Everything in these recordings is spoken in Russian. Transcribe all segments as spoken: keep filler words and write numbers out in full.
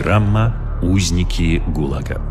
Программа «Узники ГУЛАГа».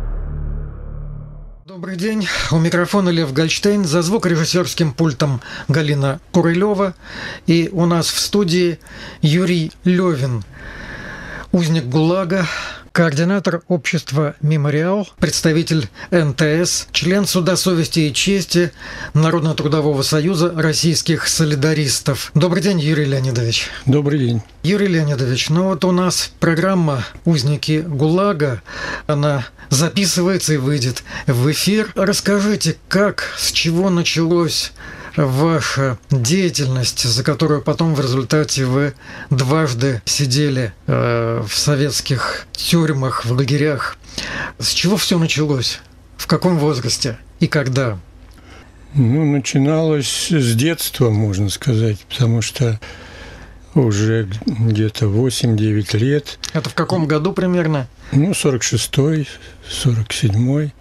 Добрый день. У микрофона Лев Гольштейн, за звукорежиссерским пультом Галина Курылева. И у нас в студии Юрий Левин, узник ГУЛАГа, координатор общества «Мемориал», представитель эн тэ эс, член Суда совести и чести Народно-трудового союза российских солидаристов. Добрый день, Юрий Леонидович. Добрый день. Юрий Леонидович, ну вот у нас программа «Узники ГУЛАГа», она записывается и выйдет в эфир. Расскажите, как, с чего началась ваша деятельность, за которую потом в результате вы дважды сидели э, в советских тюрьмах, в лагерях. С чего все началось? В каком возрасте и когда? Ну, начиналось с детства, можно сказать, потому что уже где-то восемь-девять лет. Это в каком году примерно? Ну, сорок шестой, сорок седьмой.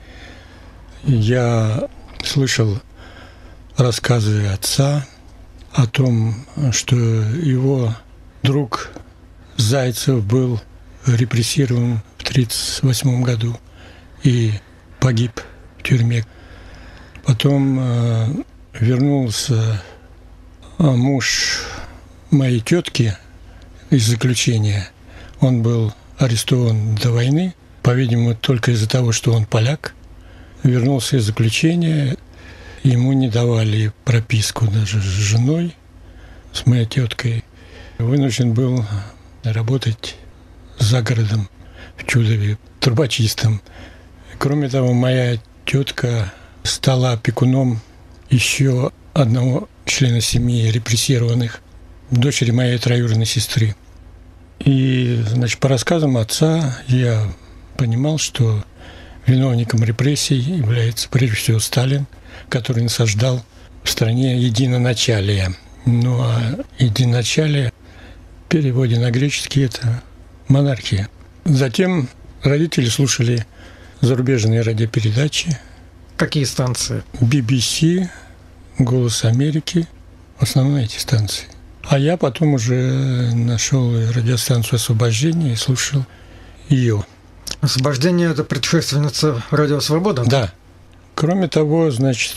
Я слышал рассказы отца о том, что его друг Зайцев был репрессирован в тридцать восьмом году и погиб в тюрьме. Потом э, вернулся муж моей тетки из заключения. Он был арестован до войны, по-видимому, только из-за того, что он поляк. Вернулся из заключения. Ему не давали прописку даже с женой, с моей теткой. Вынужден был работать за городом в Чудове трубочистом. Кроме того, моя тетка стала опекуном еще одного члена семьи репрессированных, дочери моей троюродной сестры. И, значит, по рассказам отца я понимал, что виновником репрессий является прежде всего Сталин, который насаждал в стране единоначалие. Ну а единоначалие в переводе на греческий – это монархия. Затем родители слушали зарубежные радиопередачи. Какие станции? би би си, «Голос Америки», в основном эти станции. А я потом уже нашел радиостанцию «Освобождение» и слушал ее. «Освобождение» – это предшественница «Радио Свобода»? Да. Кроме того, значит,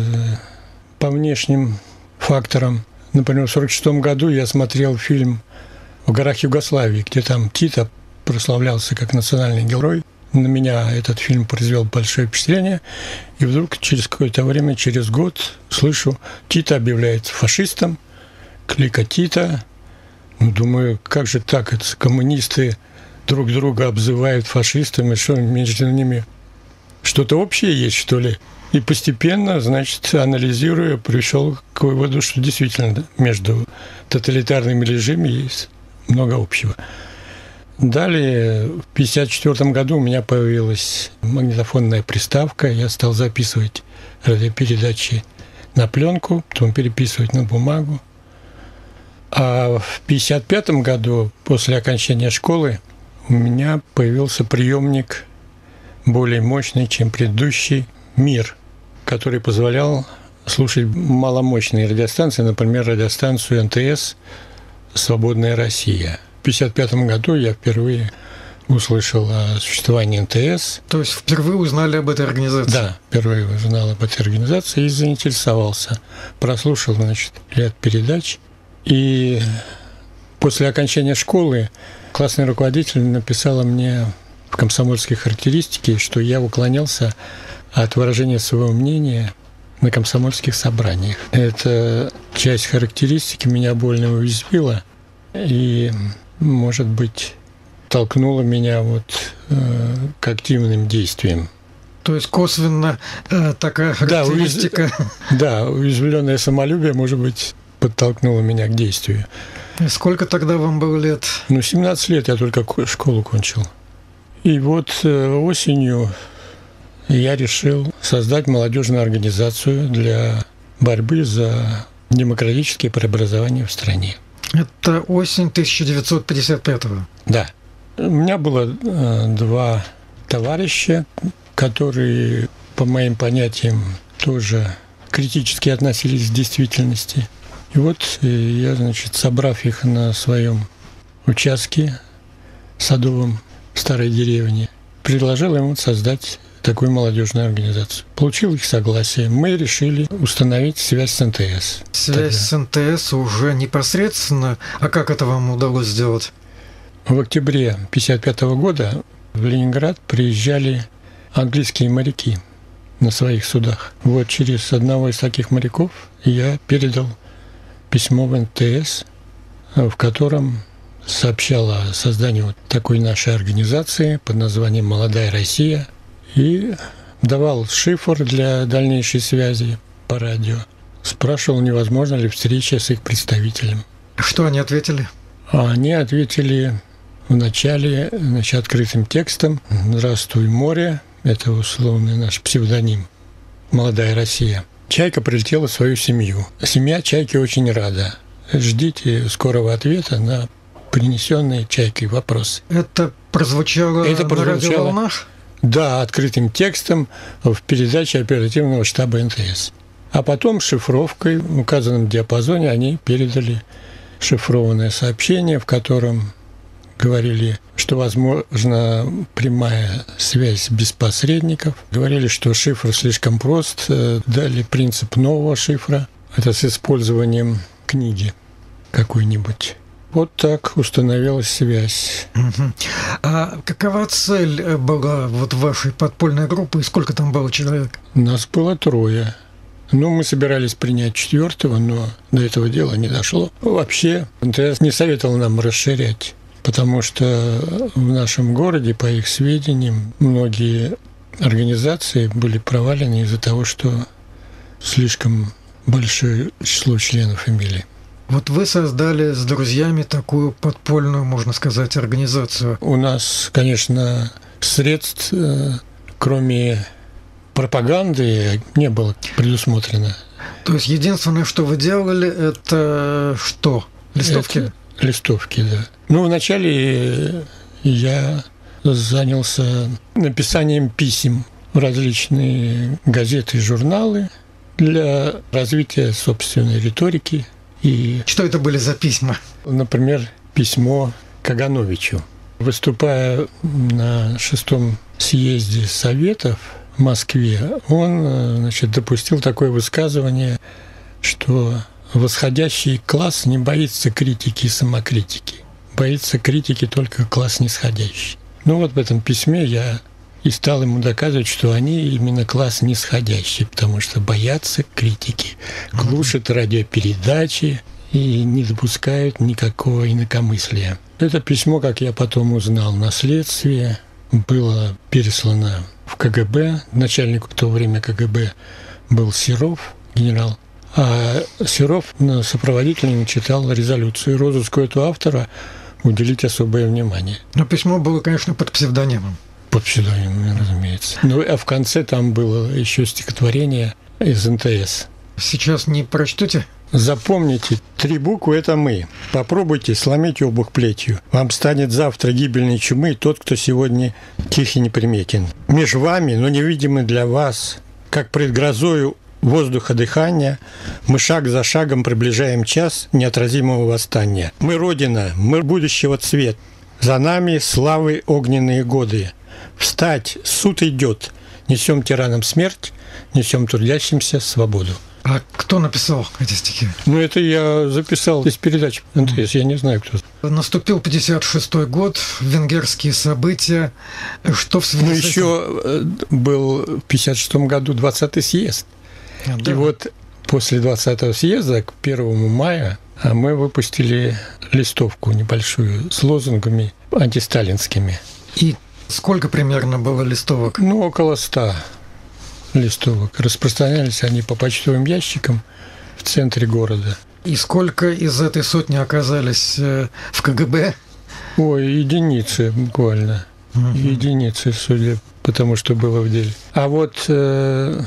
по внешним факторам, например, в сорок шестом году я смотрел фильм «В горах Югославии», где там Тито прославлялся как национальный герой. На меня этот фильм произвел большое впечатление. И вдруг через какое-то время, через год, слышу, Тито объявляется фашистом, клика Тито. Ну, думаю, как же так, это коммунисты друг друга обзывают фашистами, что между ними что-то общее есть, что ли? И постепенно, значит, анализируя, пришел к выводу, что действительно между тоталитарными режимами есть много общего. Далее, в пятьдесят четвёртом году у меня появилась магнитофонная приставка, я стал записывать радиопередачи на пленку, потом переписывать на бумагу. А в пятьдесят пятом году, после окончания школы, у меня появился приемник более мощный, чем предыдущий, «Мир», который позволял слушать маломощные радиостанции, например, радиостанцию эн тэ эс «Свободная Россия». В пятьдесят пятом году я впервые услышал о существовании эн тэ эс. То есть впервые узнали об этой организации? Да, впервые узнал об этой организации и заинтересовался. Прослушал, значит, ряд передач. И после окончания школы классный руководитель написала мне в комсомольской характеристике, что я уклонялся от выражения своего мнения на комсомольских собраниях. Эта часть характеристики меня больно уязвила и, может быть, толкнула меня вот э, к активным действиям. То есть косвенно э, такая характеристика. Да, уяз... да, уязвленное самолюбие, может быть, подтолкнуло меня к действию. И сколько тогда вам было лет? Ну, семнадцать лет я только школу кончил. И вот осенью я решил создать молодежную организацию для борьбы за демократические преобразования в стране. Это осень тысяча девятьсот пятьдесят пятого? Да. У меня было два товарища, которые, по моим понятиям, тоже критически относились к действительности. И вот я, значит, собрав их на своем участке садовом, в старой деревне, предложил ему создать такую молодежную организацию. Получил их согласие. Мы решили установить связь с эн тэ эс. Связь тогда. с эн тэ эс уже непосредственно. А как это вам удалось сделать? В октябре тысяча девятьсот пятьдесят пятого года в Ленинград приезжали английские моряки на своих судах. Вот через одного из таких моряков я передал письмо в эн тэ эс, в котором сообщал о создании вот такой нашей организации под названием «Молодая Россия», и давал шифр для дальнейшей связи по радио. Спрашивал, невозможно ли встреча с их представителем. Что они ответили? А они ответили вначале, значит, открытым текстом: «Здравствуй, море», это условный наш псевдоним, «Молодая Россия». Чайка прилетела в свою семью. Семья Чайки очень рада. Ждите скорого ответа на принесенные Чайкой вопросы. Это прозвучало, это прозвучало на радиоволнах? Да, открытым текстом в передаче оперативного штаба эн тэ эс. А потом шифровкой в указанном диапазоне они передали шифрованное сообщение, в котором говорили, что возможна прямая связь без посредников. Говорили, что шифр слишком прост. Дали принцип нового шифра. Это с использованием книги какой-нибудь. Вот так установилась связь. Угу. А какова цель была вот вашей подпольной группы и сколько там было человек? Нас было трое. Ну, мы собирались принять четвертого, но до этого дела не дошло. Вообще, эн тэ эс не советовал нам расширять, потому что в нашем городе, по их сведениям, многие организации были провалены из-за того, что слишком большое число членов имели. Вот вы создали с друзьями такую подпольную, можно сказать, организацию. У нас, конечно, средств, кроме пропаганды, не было предусмотрено. То есть единственное, что вы делали, это что? Листовки? Это листовки, да. Ну, вначале я занялся написанием писем в различные газеты и журналы для развития собственной риторики. И, что это были за письма? Например, письмо Кагановичу. Выступая на шестом съезде Советов в Москве, он, значит, допустил такое высказывание, что восходящий класс не боится критики и самокритики. Боится критики только класс нисходящий. Ну вот в этом письме я и стал ему доказывать, что они именно класс нисходящий, потому что боятся критики, глушат радиопередачи и не допускают никакого инакомыслия. Это письмо, как я потом узнал на следствии, было переслано в ка гэ бэ. Начальник в то время ка гэ бэ был Серов, генерал. А Серов на сопроводительном читал резолюцию. Розыску этого автора уделить особое внимание. Но письмо было, конечно, под псевдонимом. Под псевдонимом, разумеется. Ну, а в конце там было еще стихотворение из эн тэ эс. Сейчас не прочтете? Запомните, три буквы – это мы. Попробуйте сломить обух плетью. Вам станет завтра гибельной чумы тот, кто сегодня тих и неприметен. Меж вами, но невидимый для вас, как пред грозою воздуха дыхания, мы шаг за шагом приближаем час неотразимого восстания. Мы Родина, мы будущего цвет. За нами славы огненные годы. Встать, суд идет. Несем тиранам смерть, несем трудящимся свободу. А кто написал эти стихи? Ну, это я записал из передач эн тэ эс, я не знаю, кто. Наступил пятьдесят шестой год, венгерские события. Что в связи ну, с этим? еще был в пятьдесят шестом году двадцатый съезд. А, да. И вот после двадцатого съезда, к первому мая, мы выпустили листовку небольшую с лозунгами антисталинскими. И сколько примерно было листовок? Ну, около ста листовок. Распространялись они по почтовым ящикам в центре города. И сколько из этой сотни оказались в ка гэ бэ? Ой, единицы буквально. Угу. Единицы, судя по тому, что было в деле. А вот э,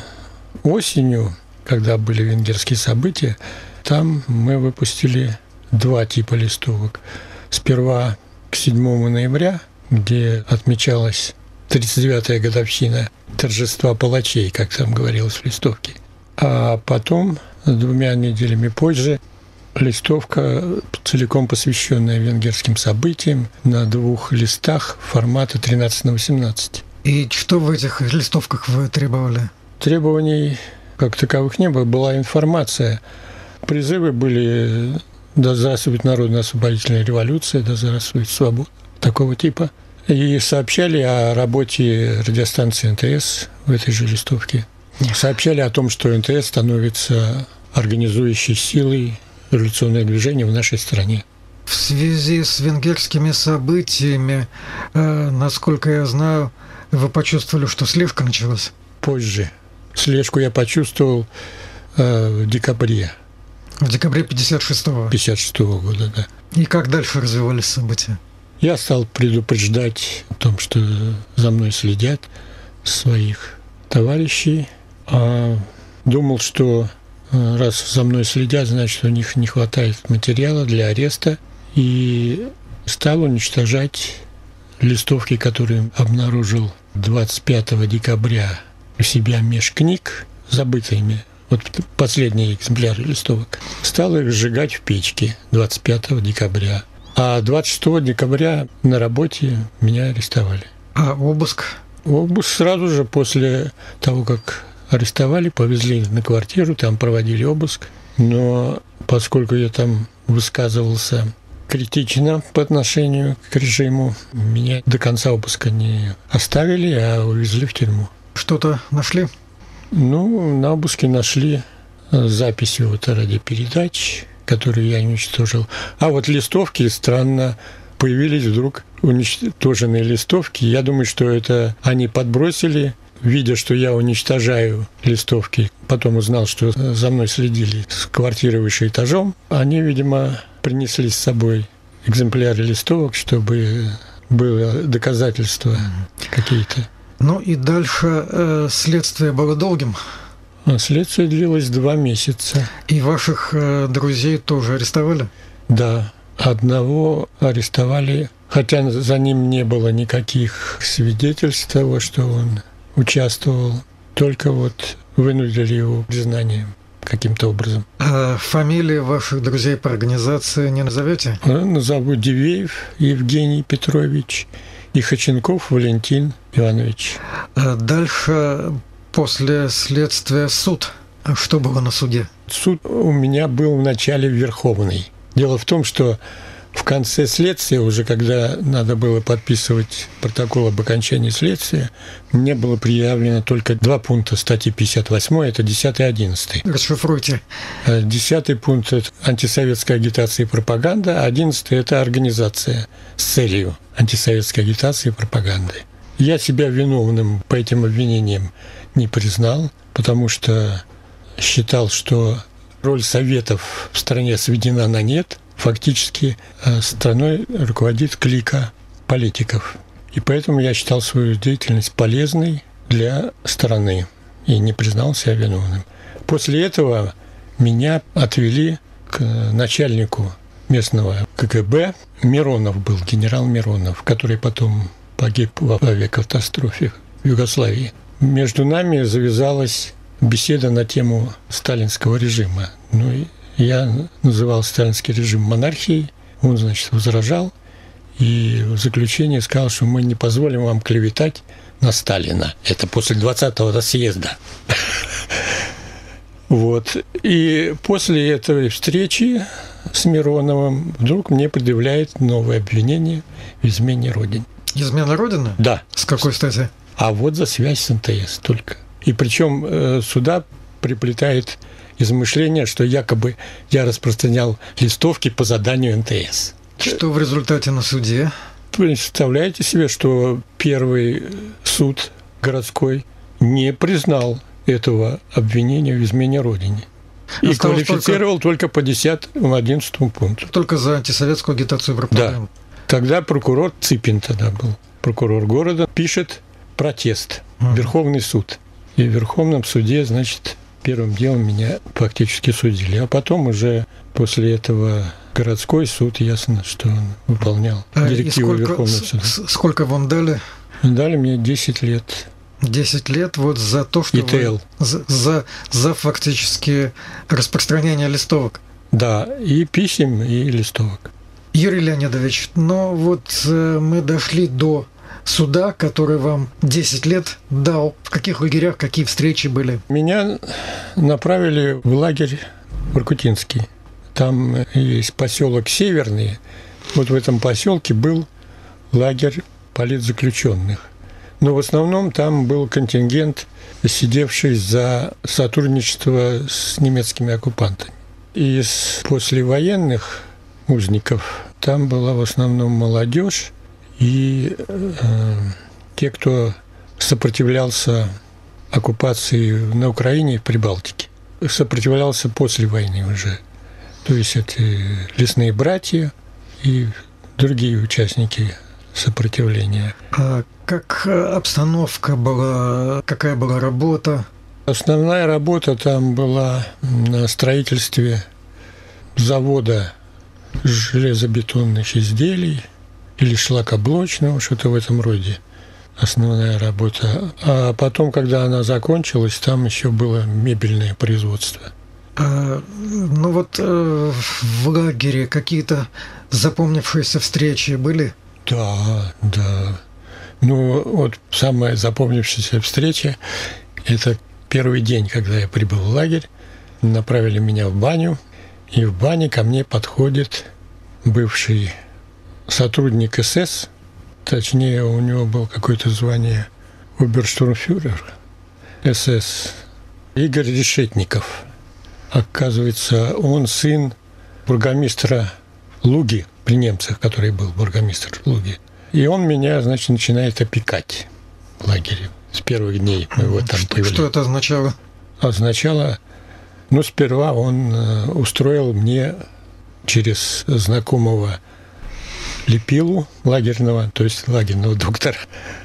осенью, когда были венгерские события, там мы выпустили два типа листовок. Сперва к седьмому ноября, где отмечалась тридцать девятая годовщина торжества палачей, как там говорилось в листовке. А потом, двумя неделями позже, листовка, целиком посвященная венгерским событиям, на двух листах формата тринадцать на восемнадцать. И что в этих листовках вы требовали? Требований как таковых не было, была информация. Призывы были: да здравствует народно-освободительная революция, да здравствует свобода, такого типа. И сообщали о работе радиостанции эн тэ эс в этой же листовке. Сообщали о том, что эн тэ эс становится организующей силой революционное движение в нашей стране. В связи с венгерскими событиями, э, насколько я знаю, вы почувствовали, что слежка началась? Позже. Слежку я почувствовал э, в декабре. В декабре пятьдесят шестого. пятьдесят шестого года, да. И как дальше развивались события? Я стал предупреждать о том, что за мной следят, своих товарищей. А думал, что раз за мной следят, значит, у них не хватает материала для ареста. И стал уничтожать листовки, которые обнаружил двадцать пятого декабря у себя меж книг, забытыми. Вот последние экземпляры листовок. Стал их сжигать в печке двадцать пятого декабря. А двадцать шестого декабря на работе меня арестовали. А обыск? Обыск сразу же после того, как арестовали, повезли на квартиру, там проводили обыск. Но поскольку я там высказывался критично по отношению к режиму, меня до конца обыска не оставили, а увезли в тюрьму. Что-то нашли? Ну, на обыске нашли записи вот радиопередач, которые я уничтожил. А вот листовки, странно, появились вдруг уничтоженные листовки. Я думаю, что это они подбросили, видя, что я уничтожаю листовки. Потом узнал, что за мной следили с квартиры выше этажом. Они, видимо, принесли с собой экземпляры листовок, чтобы было доказательства какие-то. Ну и дальше э, следствие было долгим? Следствие длилось два месяца. И ваших э, друзей тоже арестовали? Да, одного арестовали, хотя за ним не было никаких свидетельств того, что он участвовал. Только вот вынудили его признанием каким-то образом. А фамилии ваших друзей по организации не назовете? Назову: Дивеев Евгений Петрович и Ходченков Валентин Иванович. А дальше, после следствия, суд. Что было на суде? Суд у меня был в начале Верховный. Дело в том, что в конце следствия, уже когда надо было подписывать протокол об окончании следствия, мне было предъявлено только два пункта статьи пятьдесят восемь, это десятый и одиннадцатый. Расшифруйте. Десятый пункт – это антисоветская агитация и пропаганда, а одиннадцатый – это организация с целью антисоветской агитации и пропаганды. Я себя виновным по этим обвинениям не признал, потому что считал, что роль Советов в стране сведена на нет. Фактически страной руководит клика политиков. И поэтому я считал свою деятельность полезной для страны и не признал себя виновным. После этого меня отвели к начальнику местного ка гэ бэ. Миронов был, генерал Миронов, который потом погиб в авиакатастрофе в Югославии. Между нами завязалась беседа на тему сталинского режима. Ну и я называл сталинский режим монархией, он, значит, возражал, и в заключение сказал, что мы не позволим вам клеветать на Сталина. Это после двадцатого съезда. Вот. И после этой встречи с Мироновым вдруг мне предъявляет новое обвинение в измене Родине. Измена Родины? Да. С какой стати? А вот за связь с эн тэ эс только. И причем э, сюда приплетает измышление, что якобы я распространял листовки по заданию эн тэ эс. Что в результате на суде? Вы представляете себе, что первый суд городской не признал этого обвинения в измене Родине. И Осталось квалифицировал только, только по десятому одиннадцатому пункту. Только за антисоветскую агитацию и пропаганду. Да. Тогда прокурор Ципин тогда был, прокурор города, пишет протест в Верховный суд. И в Верховном суде, значит, первым делом меня фактически судили. А потом уже после этого городской суд, ясно, что он выполнял а директивы сколько, Верховного суда. Сколько вам дали? Дали мне десять лет. десять лет вот за то, что и тэ эл. Вы, за, за, за фактически распространение листовок. Да, и писем, и листовок. Юрий Леонидович, но вот э, мы дошли до суда, который вам десять лет дал. В каких лагерях, какие встречи были? Меня направили в лагерь Воркутинский. Там есть поселок Северный. Вот в этом поселке был лагерь политзаключенных. Но в основном там был контингент, сидевший за сотрудничество с немецкими оккупантами. Из послевоенных узников там была в основном молодежь и э, те, кто сопротивлялся оккупации на Украине и в Прибалтике. Сопротивлялся после войны уже. То есть это лесные братья и другие участники сопротивления. А как обстановка была, какая была работа? Основная работа там была на строительстве завода железобетонных изделий или шлакоблочного, что-то в этом роде. Основная работа. А потом, когда она закончилась, там еще было мебельное производство. А, ну вот э, в лагере какие-то запомнившиеся встречи были? Да, да. Ну, вот самая запомнившаяся встреча – это первый день, когда я прибыл в лагерь. Направили меня в баню, и в бане ко мне подходит бывший сотрудник эс эс, точнее, у него было какое-то звание оберштурмфюрер эс эс, Игорь Решетников. Оказывается, он сын бургомистра Луги, при немцах, который был бургомистр Луги. И он меня, значит, начинает опекать в лагере с первых дней моего там что, появления. Что это означало? Означало, ну, сперва он устроил мне через знакомого Лепилу лагерного, то есть лагерного доктора,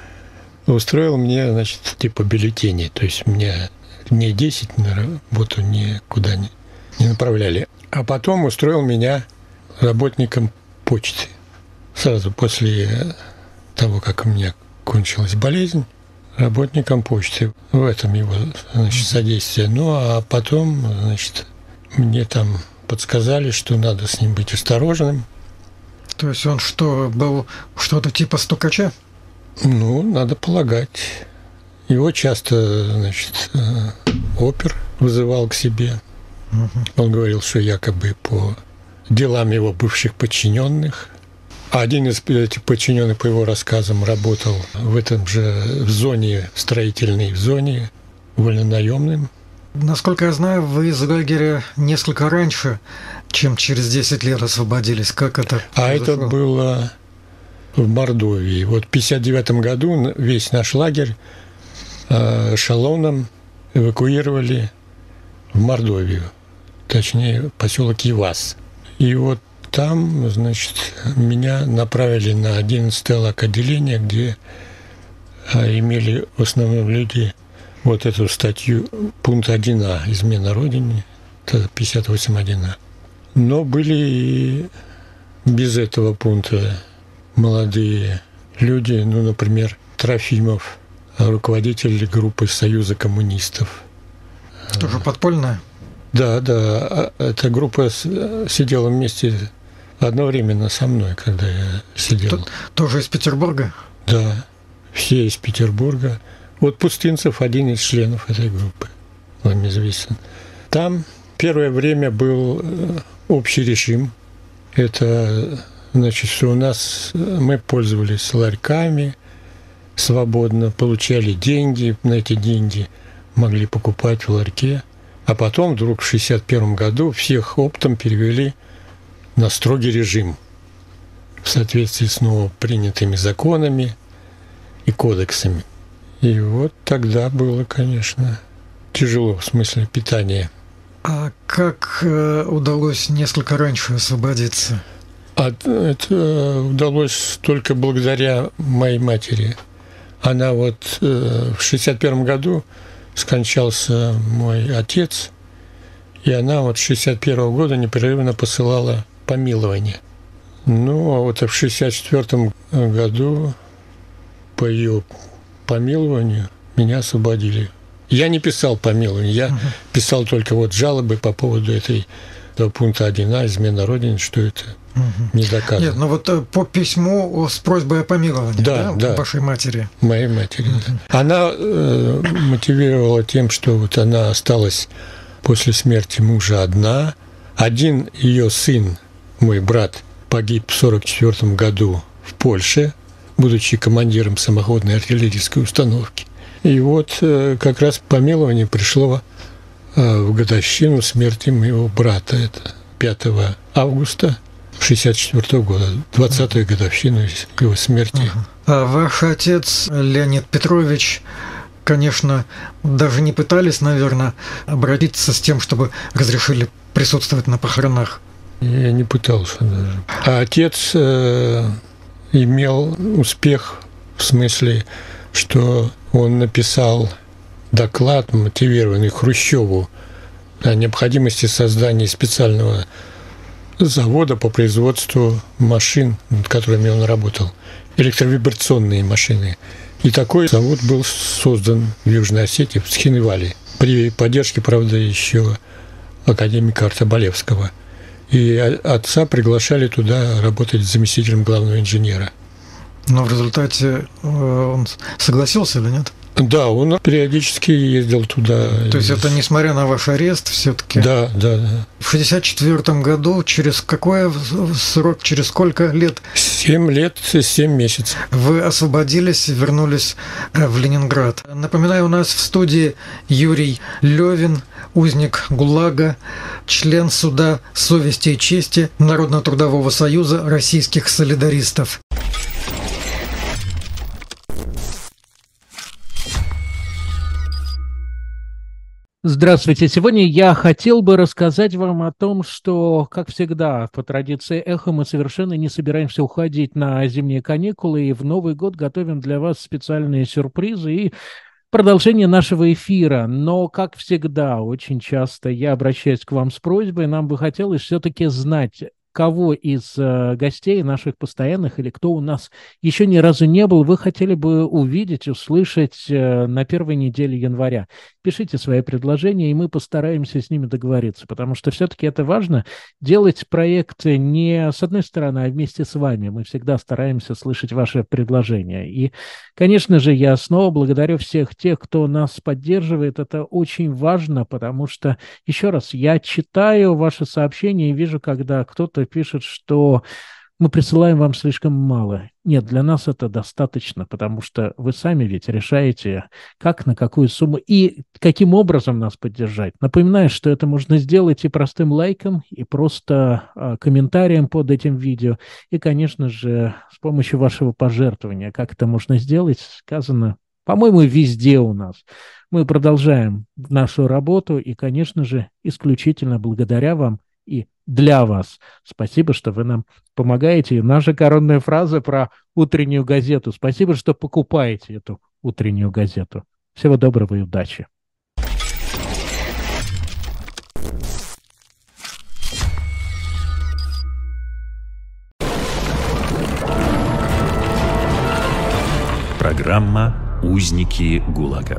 устроил мне, значит, типа бюллетени. То есть мне дней десять на работу никуда не, не направляли. А потом устроил меня работником почты. Сразу после того, как у меня кончилась болезнь, работником почты. В этом его, значит, содействие. Ну, а потом, значит, мне там подсказали, что надо с ним быть осторожным. То есть он что, был что-то типа стукача? Ну, надо полагать. Его часто, значит, опер вызывал к себе. Он говорил, что якобы по делам его бывших подчиненных. А один из этих подчиненных, по его рассказам, работал в этом же в зоне строительной, в зоне вольнонаемным. Насколько я знаю, вы из лагеря несколько раньше, чем через десять лет освободились. Как это А произошло? это было в Мордовии. Вот в пятьдесят девятом году весь наш лагерь эшелоном эвакуировали в Мордовию, точнее, поселок Ивас. И вот там, значит, меня направили на одиннадцатое лак-отделение, где имели в основном люди вот эту статью пункт один А «Измена Родине», это пятьдесят восемь один А. Но были и без этого пункта молодые люди, ну, например, Трофимов, руководитель группы Союза коммунистов. Тоже подпольная? Да, да. Эта группа сидела вместе одновременно со мной, когда я сидел. Т- тоже из Петербурга? Да, все из Петербурга. Вот Пустынцев один из членов этой группы, вам известен. Там первое время был общий режим. Это значит, что у нас мы пользовались ларьками свободно, получали деньги, на эти деньги могли покупать в ларьке. А потом вдруг в шестьдесят первом году всех оптом перевели на строгий режим в соответствии с новопринятыми законами и кодексами. И вот тогда было, конечно, тяжело в смысле питания. А как э, удалось несколько раньше освободиться? А это удалось только благодаря моей матери. Она вот э, в шестьдесят первом году скончался мой отец, и она вот с шестьдесят первого года непрерывно посылала помилование. Ну, а вот в шестьдесят четвёртом году по ее помилованию меня освободили. Я не писал помилование, я uh-huh. писал только вот жалобы по поводу этой до пункта один а, измена Родине, что это угу. не доказано. Нет, ну вот по письму с просьбой о помиловании, да, да, да. вашей матери. Моей матери, угу. да. Она э, мотивировала тем, что вот она осталась после смерти мужа одна. Один ее сын, мой брат, погиб в сорок четвёртом году в Польше, будучи командиром самоходной артиллерийской установки. И вот э, как раз помилование пришло э, в годовщину смерти моего брата. Это пятого августа шестьдесят четвёртого года, двадцатую годовщину его смерти. Ага. А ваш отец Леонид Петрович, конечно, даже не пытались, наверное, обратиться с тем, чтобы разрешили присутствовать на похоронах? Я не пытался даже. А отец э, имел успех в смысле, что он написал доклад, мотивированный Хрущеву, о необходимости создания специального завода по производству машин, над которыми он работал, электровибрационные машины. И такой завод был создан в Южной Осетии, в Схинвале, при поддержке, правда, еще академика Артобалевского. И отца приглашали туда работать заместителем главного инженера. Но в результате он согласился или нет? Да, он периодически ездил туда. То есть это несмотря на ваш арест все-таки? Да, да, да. В шестьдесят четвёртом году, через какой срок, через сколько лет? Семь лет, семь месяцев. Вы освободились, вернулись в Ленинград. Напоминаю, у нас в студии Юрий Лёвин, узник ГУЛАГа, член суда совести и чести Народно-трудового союза российских солидаристов. Здравствуйте. Сегодня я хотел бы рассказать вам о том, что, как всегда, по традиции «Эхо» мы совершенно не собираемся уходить на зимние каникулы и в Новый год готовим для вас специальные сюрпризы и продолжение нашего эфира. Но, как всегда, очень часто я обращаюсь к вам с просьбой, нам бы хотелось все-таки знать, кого из э, гостей наших постоянных или кто у нас еще ни разу не был, вы хотели бы увидеть, услышать э, на первой неделе января. Пишите свои предложения, и мы постараемся с ними договориться, потому что все-таки это важно, делать проекты не с одной стороны, а вместе с вами. Мы всегда стараемся слышать ваши предложения. И, конечно же, я снова благодарю всех тех, кто нас поддерживает. Это очень важно, потому что, еще раз, я читаю ваши сообщения и вижу, когда кто-то пишет, что мы присылаем вам слишком мало. Нет, для нас это достаточно, потому что вы сами ведь решаете, как, на какую сумму и каким образом нас поддержать. Напоминаю, что это можно сделать и простым лайком, и просто а, комментарием под этим видео, и, конечно же, с помощью вашего пожертвования. Как это можно сделать, сказано, по-моему, везде у нас. Мы продолжаем нашу работу, и, конечно же, исключительно благодаря вам и для вас. Спасибо, что вы нам помогаете. И наша коронная фраза про утреннюю газету. Спасибо, что покупаете эту утреннюю газету. Всего доброго и удачи. Программа «Узники ГУЛАГа».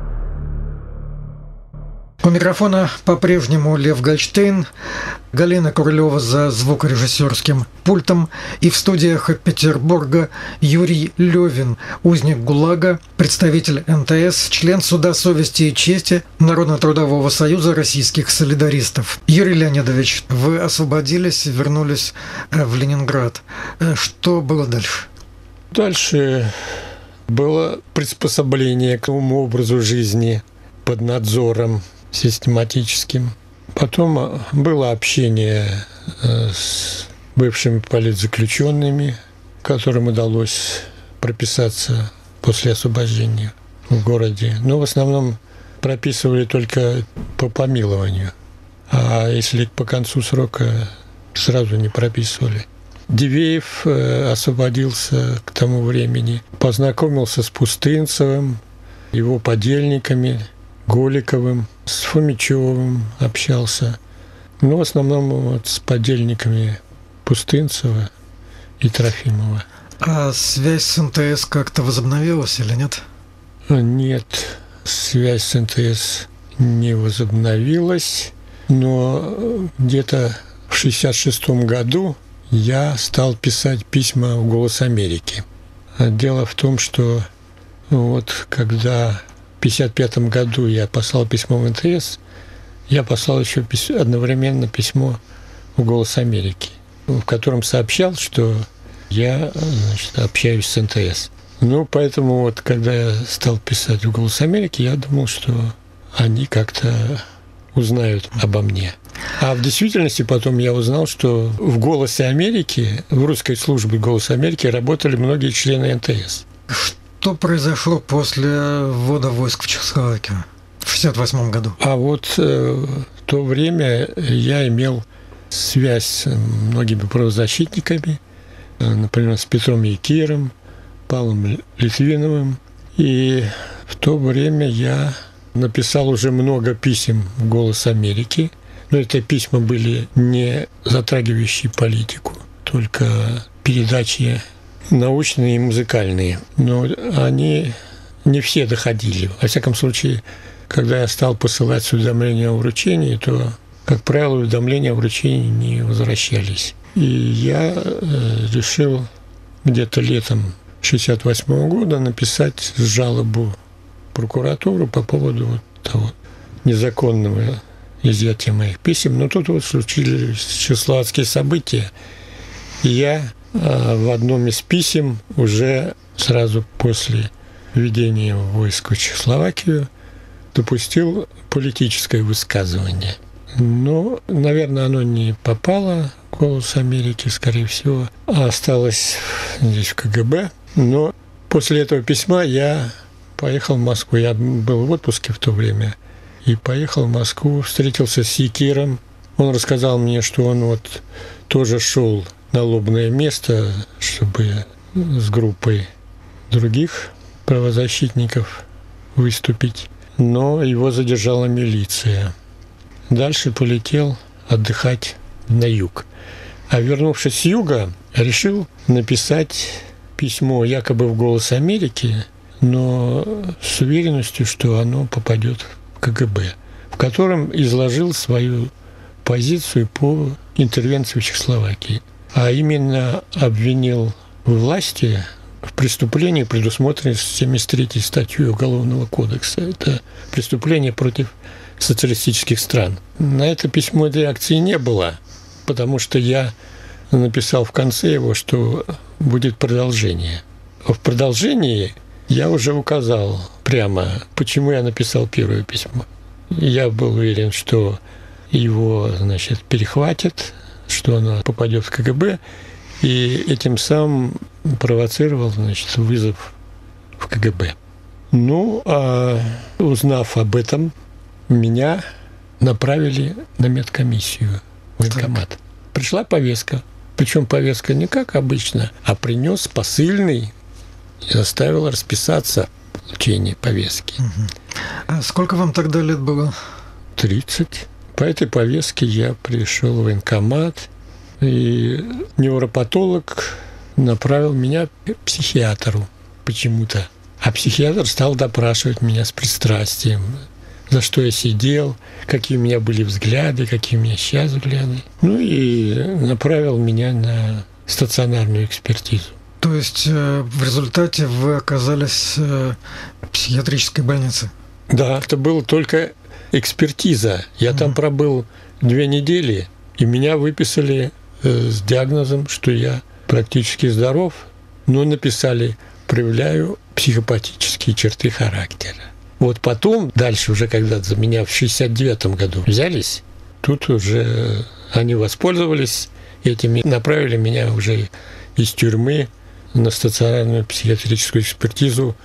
У микрофона по-прежнему Лев Гольштейн, Галина Курлева за звукорежиссерским пультом, и в студиях Петербурга Юрий Лёвин, узник ГУЛАГа, представитель эн тэ эс, член суда совести и чести Народно-трудового союза российских солидаристов. Юрий Леонидович, вы освободились, вернулись в Ленинград. Что было дальше? Дальше было приспособление к новому образу жизни под надзором систематическим. Потом было общение с бывшими политзаключенными, которым удалось прописаться после освобождения в городе. Но в основном прописывали только по помилованию. А если по концу срока, сразу не прописывали. Дивеев освободился к тому времени, познакомился с Пустынцевым, его подельниками, Голиковым, с Фомичевым общался. Ну, в основном вот с подельниками Пустынцева и Трофимова. А связь с эн тэ эс как-то возобновилась или нет? Нет, связь с эн тэ эс не возобновилась. Но где-то в шестьдесят шестом году я стал писать письма в «Голос Америки». Дело в том, что вот когда в пятьдесят пятом году я послал письмо в эн тэ эс, я послал еще одновременно письмо в «Голос Америки», в котором сообщал, что я, значит, общаюсь с эн тэ эс. Ну, поэтому вот, когда я стал писать в «Голос Америки», я думал, что они как-то узнают обо мне. А в действительности потом я узнал, что в «Голосе Америки», в русской службе «Голос Америки» работали многие члены эн тэ эс. Что произошло после ввода войск в Чехословакию в шестьдесят восьмом году? А вот э, в то время я имел связь с многими правозащитниками, например, с Петром Якиром, Павлом Литвиновым. И в то время я написал уже много писем в «Голос Америки». Но это письма были не затрагивающие политику, только передачи научные и музыкальные. Но они не все доходили. Во всяком случае, когда я стал посылать уведомления о вручении, то, как правило, уведомления о вручении не возвращались. И я решил где-то летом шестьдесят восьмого года написать жалобу в прокуратуру по поводу вот того незаконного изъятия моих писем. Но тут вот случились чехословацкие события, и я в одном из писем уже сразу после введения войск в Чехословакию допустил политическое высказывание. Но, наверное, оно не попало в «Голос Америки», скорее всего, а осталось здесь в ка гэ бэ. Но после этого письма я поехал в Москву. Я был в отпуске в то время. И поехал в Москву, встретился с Якиром. Он рассказал мне, что он вот тоже шел на лобное место, чтобы с группой других правозащитников выступить. Но его задержала милиция. Дальше полетел отдыхать на юг. А вернувшись с юга, решил написать письмо якобы в «Голос Америки», но с уверенностью, что оно попадет в ка гэ бэ, в котором изложил свою позицию по интервенции в Чехословакии. А именно обвинил власти в преступлении, предусмотренном семьдесят третьей статьей Уголовного кодекса. Это преступление против социалистических стран. На это письмо реакции не было, потому что я написал в конце его, что будет продолжение. В продолжении я уже указал прямо, почему я написал первое письмо. Я был уверен, что его, значит, перехватят, что оно попадет в ка гэ бэ, и этим самым провоцировал, значит, вызов в ка гэ бэ. Ну, а узнав об этом, меня направили на медкомиссию в военкомат. Так. Пришла повестка. Причем повестка не как обычно, а принес посыльный и заставил расписаться в получении повестки. Угу. А сколько вам тогда лет было? тридцать. По этой повестке я пришел в военкомат, и невропатолог направил меня к психиатру почему-то. А психиатр стал допрашивать меня с пристрастием, за что я сидел, какие у меня были взгляды, какие у меня сейчас взгляды. Ну и направил меня на стационарную экспертизу. То есть в результате вы оказались в психиатрической больнице? Да, это была только экспертиза. Я mm-hmm. там пробыл две недели, и меня выписали с диагнозом, что я практически здоров, но написали «проявляю психопатические черты характера». Вот потом, дальше уже, когда за меня в шестьдесят девятом году взялись, тут уже они воспользовались этим и направили меня уже из тюрьмы на стационарную психиатрическую экспертизу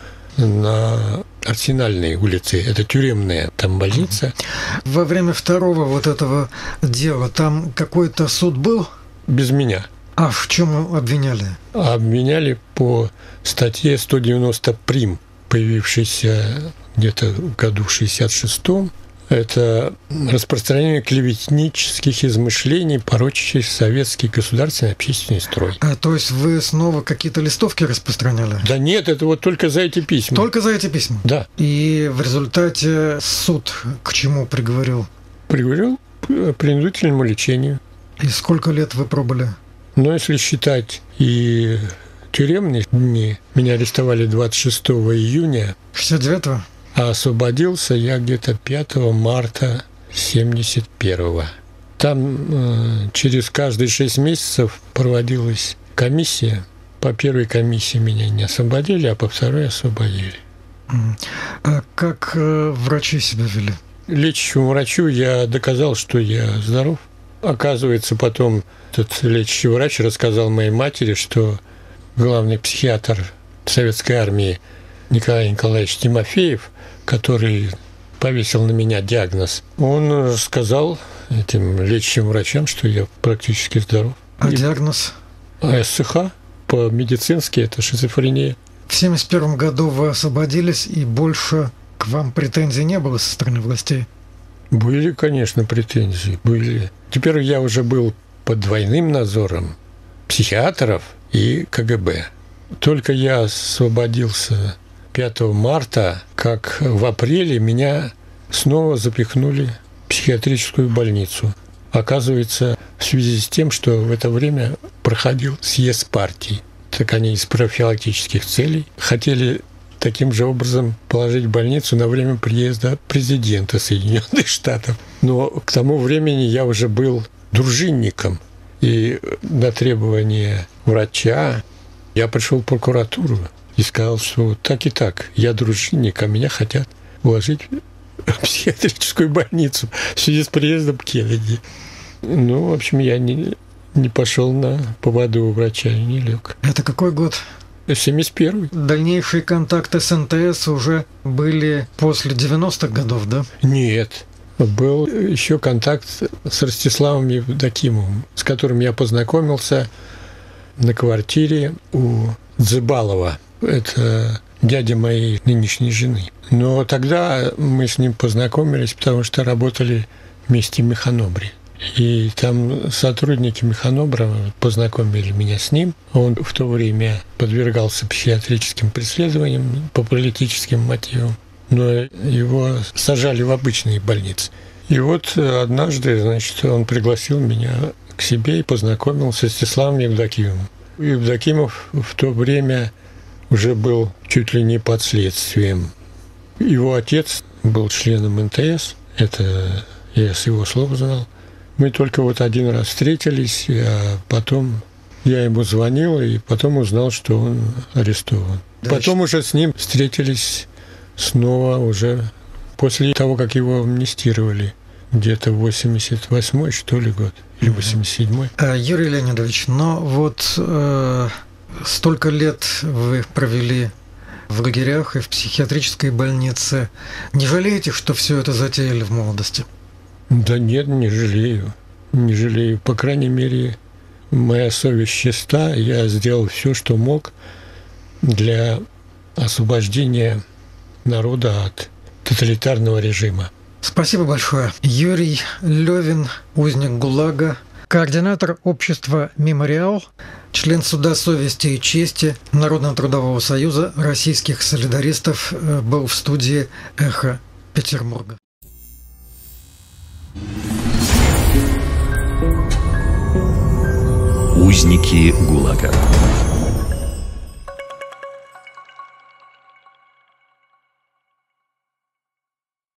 на Арсенальной улице. Это тюремная там больница. Во время второго вот этого дела там какой-то суд был? Без меня. А в чем обвиняли? Обвиняли по статье сто девяносто прим, появившейся где-то в году шестьдесят шестом. Это распространение клеветнических измышлений, порочащих советский государственный общественный строй. А то есть вы снова какие-то листовки распространяли? Да нет, это вот только за эти письма. Только за эти письма? Да. И в результате суд к чему приговорил? Приговорил принудительному лечению. И сколько лет вы пробыли? Но если считать и тюремные дни, меня арестовали двадцать шестого июня. шестьдесят девятого? А освободился я где-то пятого марта семьдесят первого. Там э, через каждые шесть месяцев проводилась комиссия. По первой комиссии меня не освободили, а по второй освободили. А как э, врачи себя вели? Лечащему врачу я доказал, что я здоров. Оказывается, потом этот лечащий врач рассказал моей матери, что главный психиатр Советской армии Николай Николаевич Тимофеев, который повесил на меня диагноз, он сказал этим лечащим врачам, что я практически здоров. А И... диагноз? АСХ, по-медицински это шизофрения. В семьдесят первом году вы освободились, и больше к вам претензий не было со стороны властей? Были, конечно, претензии, были. Теперь я уже был под двойным надзором психиатров и КГБ. Только я освободился пятого марта, как в апреле меня снова запихнули в психиатрическую больницу. Оказывается, в связи с тем, что в это время проходил съезд партии. Так они из профилактических целей хотели таким же образом положить в больницу на время приезда президента Соединенных Штатов. Но к тому времени я уже был дружинником. И на требование врача я пришел в прокуратуру и сказал, что так и так, я дружинник, а меня хотят уложить в психиатрическую больницу в связи с приездом Кеннеди. Ну, в общем, я не, не пошел на поводу у врача и не лег. Это какой год? семьдесят первый. Дальнейшие контакты с эн тэ эс уже были после девяностых годов, да? Нет. Был еще контакт с Ростиславом Евдокимовым, с которым я познакомился на квартире у Дзыбалова. Это дядя моей нынешней жены. Но тогда мы с ним познакомились, потому что работали вместе в Механобре. И там сотрудники Механобра познакомили меня с ним. Он в то время подвергался психиатрическим преследованиям по политическим мотивам, но его сажали в обычные больницы. И вот однажды, значит, он пригласил меня к себе и познакомил с Ростиславом Евдокимовым. Евдокимов в то время уже был чуть ли не под следствием. Его отец был членом эн тэ эс, это я с его слов знал. Мы только вот один раз встретились, а потом я ему звонил, и потом узнал, что он арестован. Да, потом уже с ним встретились снова уже после того, как его амнистировали. Где-то восемьдесят восьмой, что ли, год, или восемьдесят седьмой. Юрий Леонидович, но вот э, столько лет вы провели в лагерях и в психиатрической больнице. Не жалеете, что все это затеяли в молодости? Да нет, не жалею. Не жалею. По крайней мере, моя совесть чиста. Я сделал все, что мог для освобождения народа от тоталитарного режима. Спасибо большое. Юрий Левин, узник ГУЛАГа, координатор общества «Мемориал», член Суда совести и чести Народного трудового союза российских солидаристов, был в студии «Эхо Петербурга». Узники ГУЛАГа.